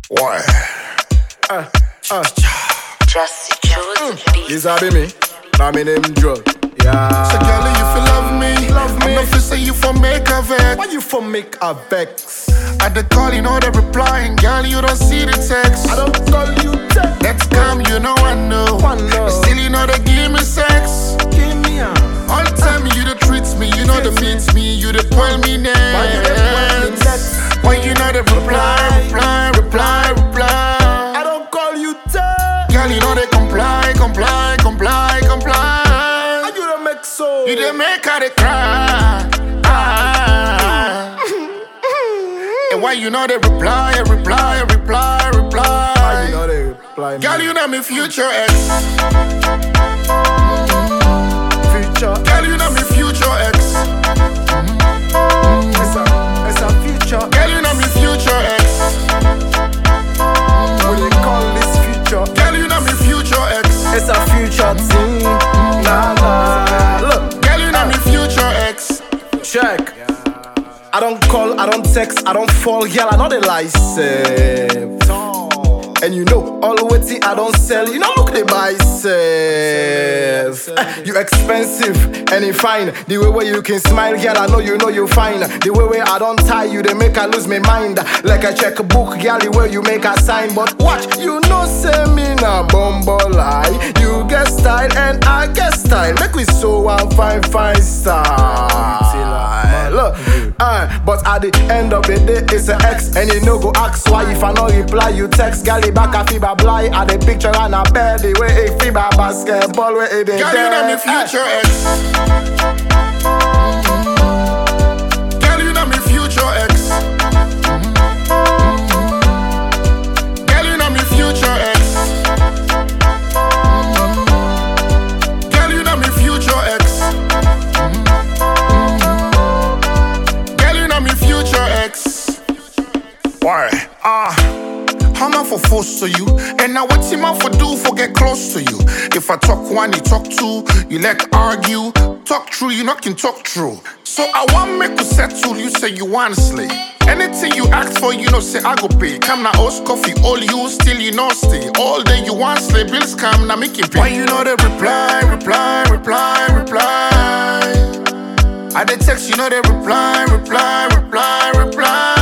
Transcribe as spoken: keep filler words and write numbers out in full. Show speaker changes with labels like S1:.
S1: Why? Uh, uh.
S2: Just chose mm. beat.
S1: This a be me. Now me name Drug. Yeah.
S3: So girl, you feel love me,
S1: love me.
S3: I'm not fi say you for make a vex.
S1: Why you for make a vex?
S3: I the call, you know the replying, girl, you don't see the text.
S1: I don't call you text.
S3: That's calm, you know I know.
S1: I know.
S3: Still you know they give me sex.
S1: Give me a.
S3: All the time you the treats me, you know the meets me, you the point me next.
S1: Why you the point me next?
S3: When you know the reply, reply, reply, reply.
S1: I don't call you text.
S3: Girl, you know they comply, comply, comply, comply.
S1: And you don't make so.
S3: You didn't make her they cry. Ah. And why you know they reply, reply, reply, reply.
S1: Why you know they reply?
S3: Girl, you know me future ex.
S1: Future.
S3: Girl, you know me future ex.
S1: It's a, it's a future.
S3: Girl, you know me future ex.
S1: What they call this future?
S3: Girl, you know me future ex.
S1: It's a future thing. Nah, nah. Look.
S3: Girl, you know me future ex.
S1: Check. I don't call, I don't text, I don't fall, girl, I know the license. And you know, all the waiting I don't sell, you know, look the myself. You expensive and you fine. The way where you can smile, girl, I know you know you fine. The way where I don't tie you, they make I lose my mind. Like a checkbook, girl, the way you make a sign. But watch, you know, say me na bumble lie. You get style and I get style. Make we so one fine, fine style. Look, uh, but at the end of the day, it's an ex. And you know go ask why if I no reply, you text. Girl, back a fiber blind. At the picture and a bed, the way a fiber basketball, where it is.
S3: Girl, you know me future ex. Girl, you know me future ex. Girl, you know me future ex. Girl, you know me future ex. Girl, you know me future ex. Why? Ah. How am I for force to you? And now what's him out for do for get close to you? If I talk one, you talk two, you like argue. Talk true, you not can talk true. So I want make you settle, you say you want slay. Anything you ask for, you know say I go pay. Come now, house coffee, all you still you know stay. All day you want slay, bills come now make you pay. Why you know the reply, reply, reply, reply? I the text, you know the reply, reply, reply, reply.